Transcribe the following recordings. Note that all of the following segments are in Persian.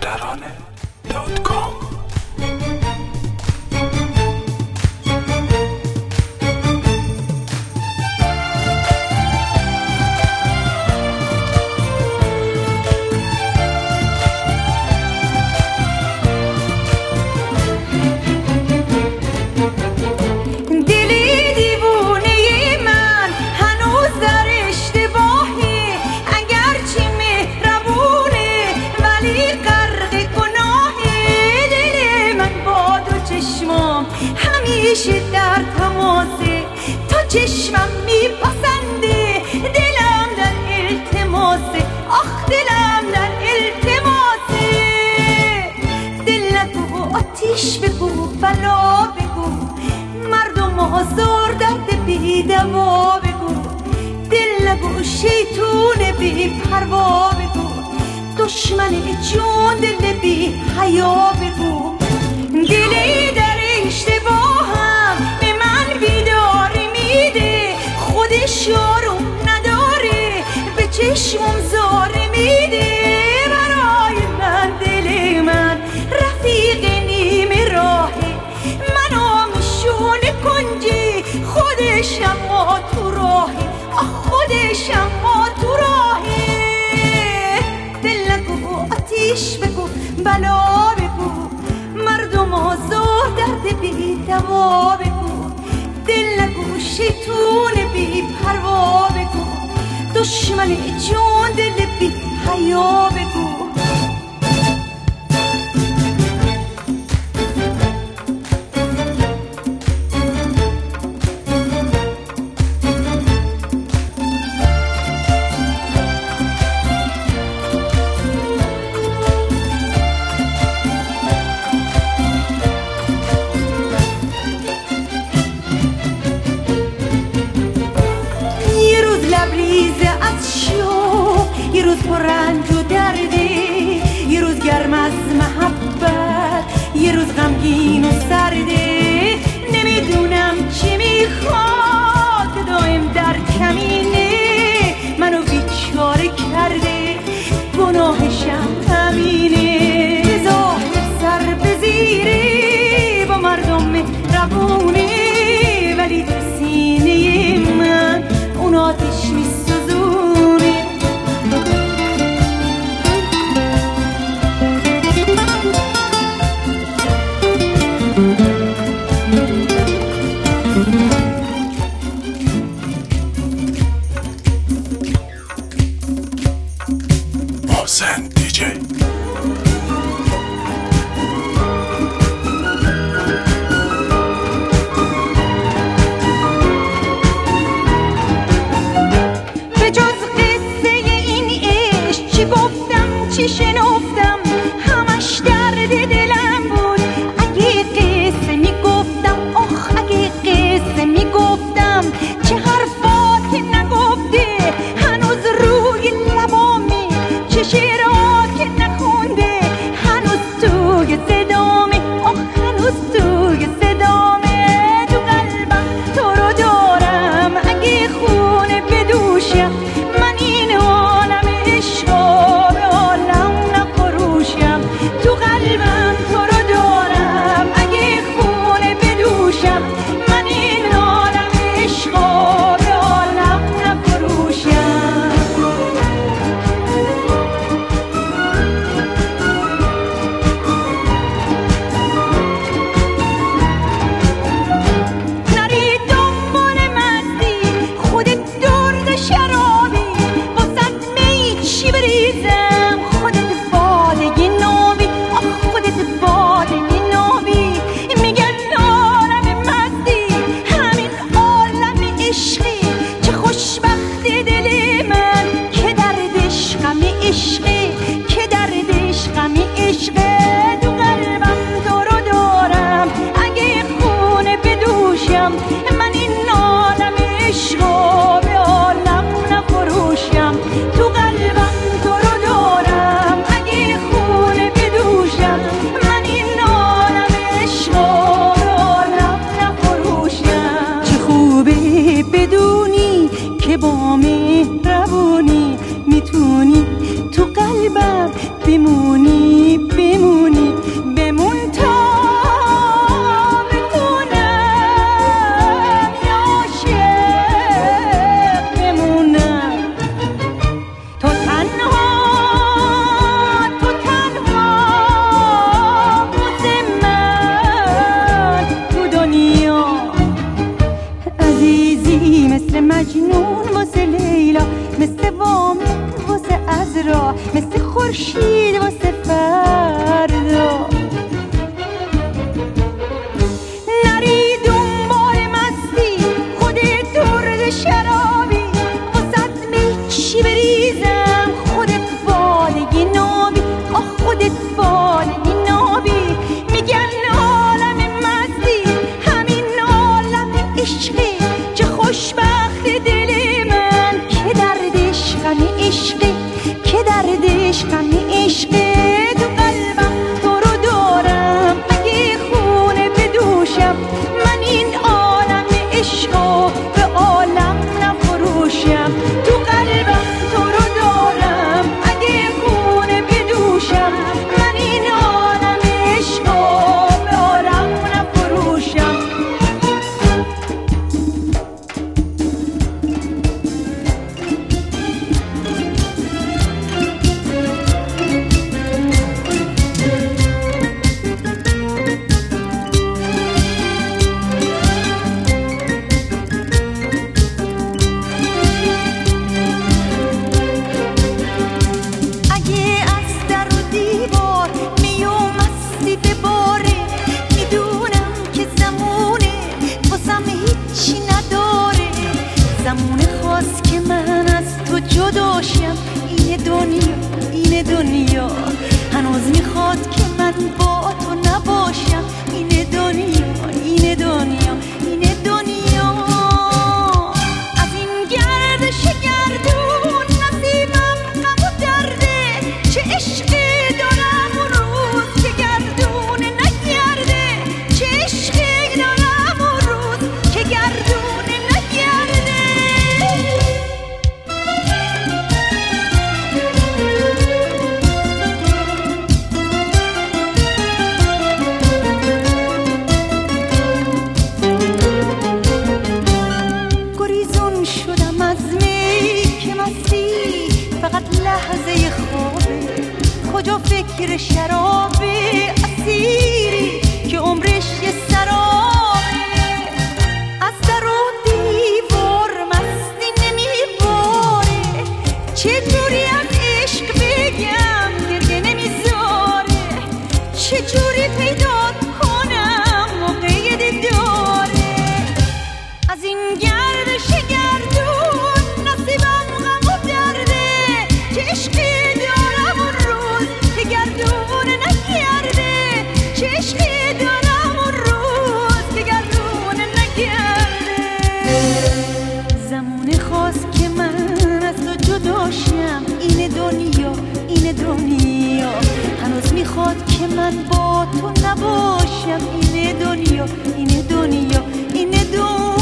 دخترانه.com در تماسه تا چشمم میپسنده دلم در التماسه آخ دلم در التماسه دل نگو آتیش بگو بلا بگو مردم آزار درد بی دوا بگو دل نگو شیطون بی پروا بگو دشمن جون دل بی حیا بگو دلی در اشتباهم به من بیداری میده خودش یارم نداره به چشمم زاره میده برای من دل من رفیق نیمه راهه منو میشونه کنجی خودش اما تو راهه آخ خودش اما تو راهه دل نگو آتیش بگو بلا بگو مردم آزار درد بی دوا بگو دل نگو شیطون بی پروا بگو دشمن جون دل بی حیا بگو یه روز پر رنج و درده یه روز گرم از محبت یه روز غمگین و سرده نمیدونم چی میخواد دائم در کمینه منو بیچاره کرده گناهشم همینه ظاهر سر به زیره با مردم مهربونه ولی تو سینه من اون آتیش میسوزونه محسن دیجی به جز قصه این عشق چی گفتم چی شنفتم همش درد دلم بود اگه قصه میگفتم آخ اگه قصه میگفتم چه حرفات نگفته هنوز روی لبامه چه شعرات که نخونده هنوز توی صدامه آخ هنوز توی صدامه تو قلبم تو رو دارم اگه خونه بدوشم من این عالم عشقا به عالم نفروشم تو قلبم میاد که من با تو نباشم. اینه دنیا، اینه دنیا، اینه دنیا. از این گردش گردون نصیبم غم و درده. چه عشقی دارم اون روز که گردون نگرده. چه عشقی دارم اون روز که گردون نگرده. گریزون شدم از می که مستی فقط لحظه خوابه. کجا فکر شرابه، اسیری که عمرش یه سرابه. از در و دیوار مستی نمیباره. چجوری از عشق بگم گریه نمیذاره. چجوری پیدا کنم موقع دیداره. از این گردش گردون نصیبم غم و درده. چه عشقی دارم اون روز که گردون نگرده. چه عشقی دارم اون روز که گردون نگرده. زمونه خواست که من از تو جداشم. اینه دنیا، اینه دنیا. هنوز میخواد که من با تو نباشم. اینه دنیا، اینه دنیا، اینه دنیا.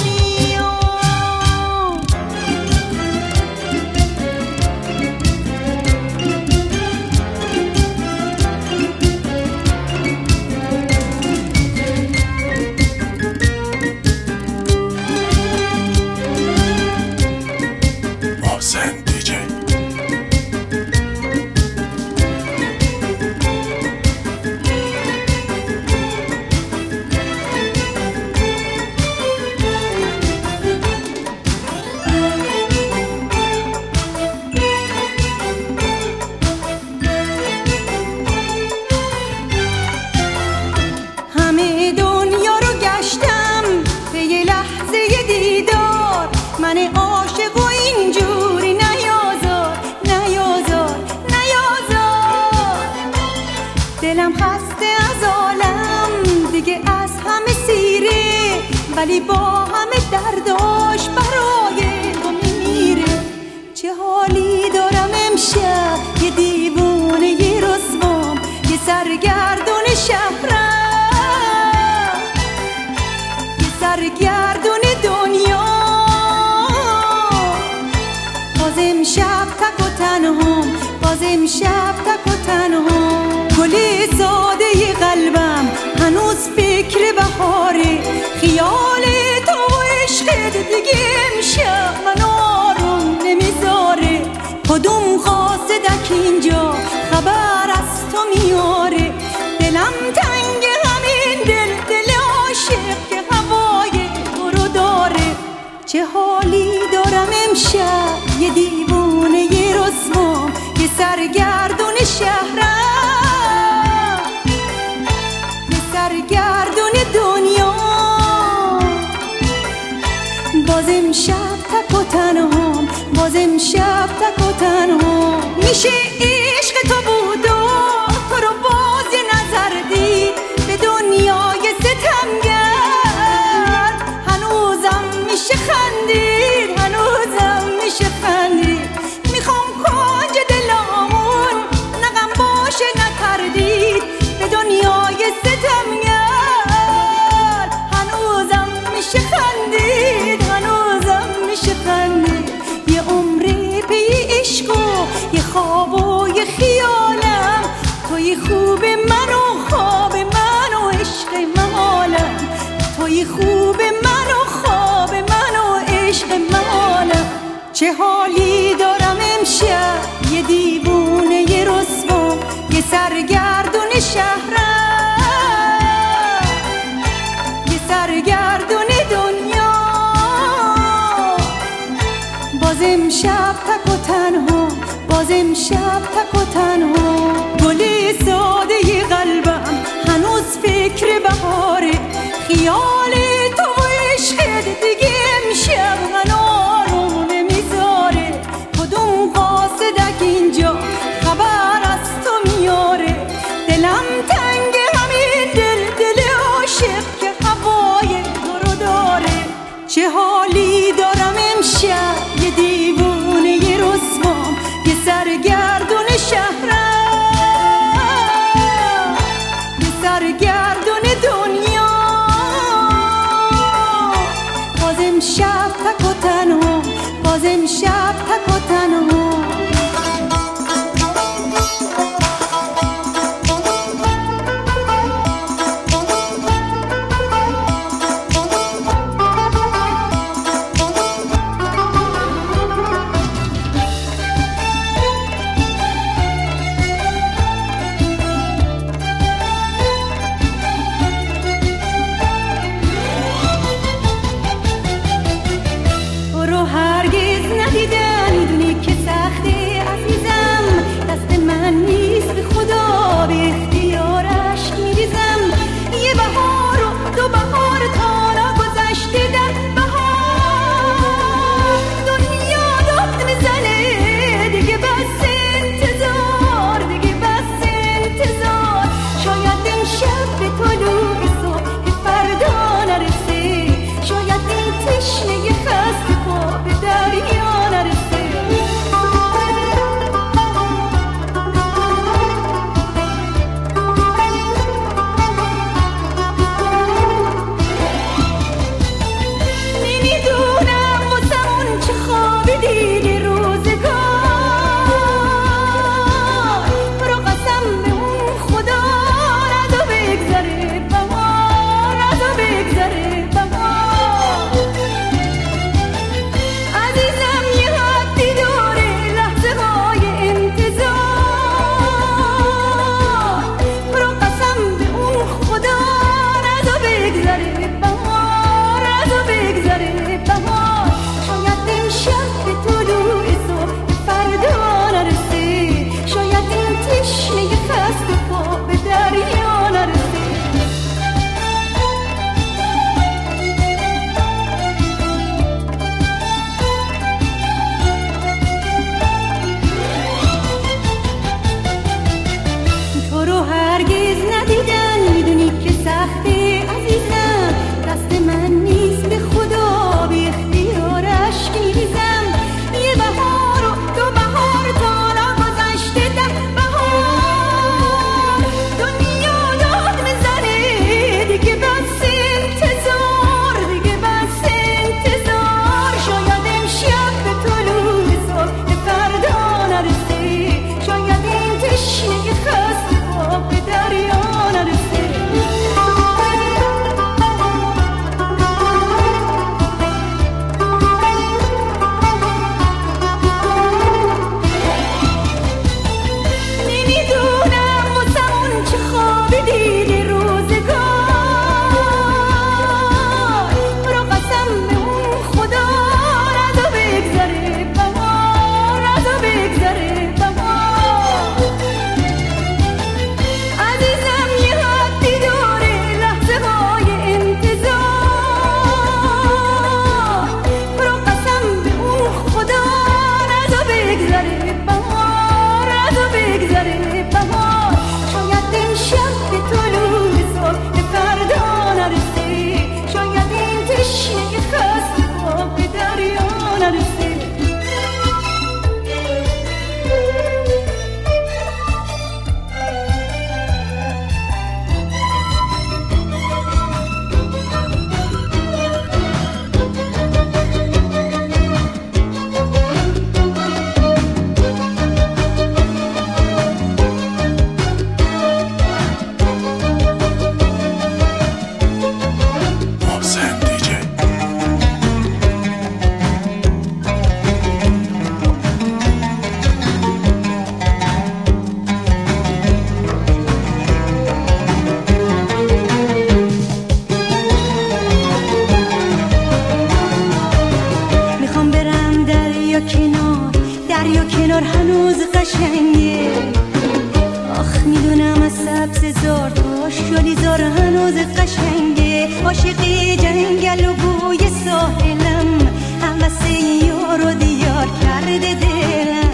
محسن دیجی. همه دنیا رو گشتم به یه لحظه دیدار. من عاشق و اینجوری نیازار، نیازار، نیازار. دلم خسته از عالم دیگه، از همه سیره. ولی با همه درداش برای تو میمیره. چه حالی دارم امشب، یه دیوونه یه رسوام، یه سرگردون شهرم، یه سرگردون دنیا. باز امشب تک و تنهام، باز امشب تک و تنهام. گل ساده قلبم هنوز فکر بهاره. خیال تو و عشقت دیگه امشب من آروم نمیذاره. کدوم قاصدک اینجا خبر از تو میاره. دلم تنگ همین دل، دل عاشق که هوای تو رو داره. چه حالی دارم امشب، یه دیوونه یه رسوام، یه سرگردون شهرم، یه سرگردون دنیا. باز امشب تک و تنهام، باز امشب تک و تنهام. میشه عشق تو بود و تو رو باز نظر دید به دنیای ستمگر. هنوزم میشه خندید، هنوزم میشه خندید. میخوام کنج دلامون نغم باشه نتردید به دنیای ستمگر. هنوزم میشه خندید، هنوزم میشه خندید. یه عمری پی عشق و یه خواب و یه خیالم. توی خوب من و خواب من و عشق محالم. توی خوب من و خواب من و عشق محالم. چه حالی دارم امشب، یه دیوونه یه رسوا، یه سرگردون شهرم، یه سرگردون دنیا. باز امشب تک و تنها، باز امشب تک و تنها. گل ساده قلبم هنوز فکر بهاره. خیال تو و عشقت دیگه امشب من آروم نمیذاره. کدوم قاصدک اینجا خبر از تو میاره. سبززار تا شالیزار هنوز قشنگه. عاشقی جنگل و بوی ساحلم، هوس یار و دیار کرده دلم.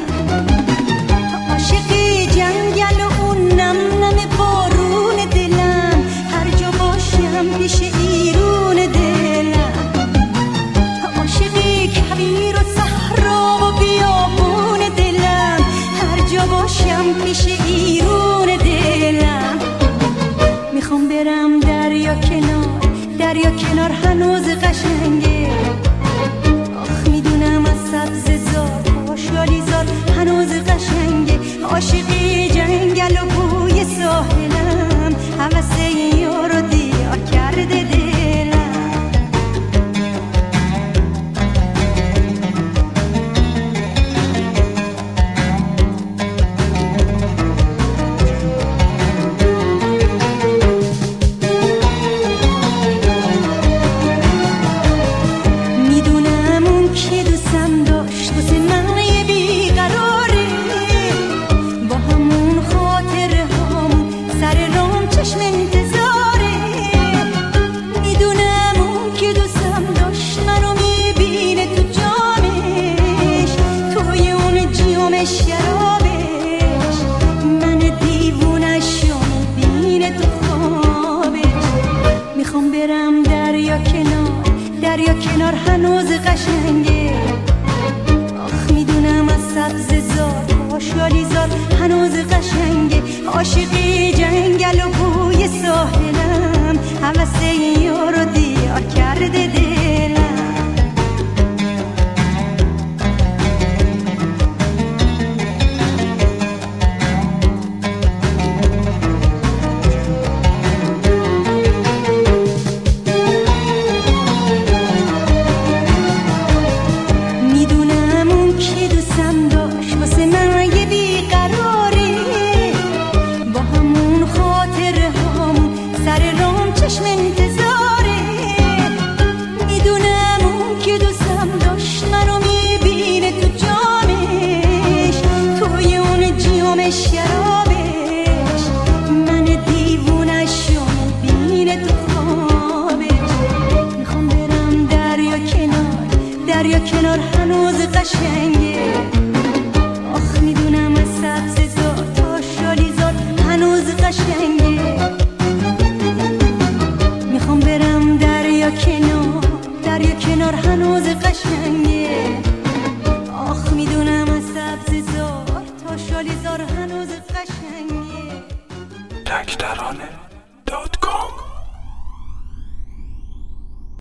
عاشقی جنگل و اون نم نم بارون دلم، هر جا باشم پیش ایرون دلم. عاشقی کویر و صحرا و بیابون دلم، هر جا باشم پیش ایرون دلم. میخوام برم دریا کنار، دریا کنار هنوز قشنگه. آخ میدونم از سبززار تا شالیزار هنوز قشنگه. عاشقی جنگل و بوی ساحلم، هوس یار و دیار کرده دلم. دریا کنار هنوز قشنگه. آخ میدونم از سبززار تا شالیزار هنوز قشنگه. عاشقی جنگل و بوی ساحلم، هوس یار و دیار کرده دلم. دریا کنار هنوز قشنگ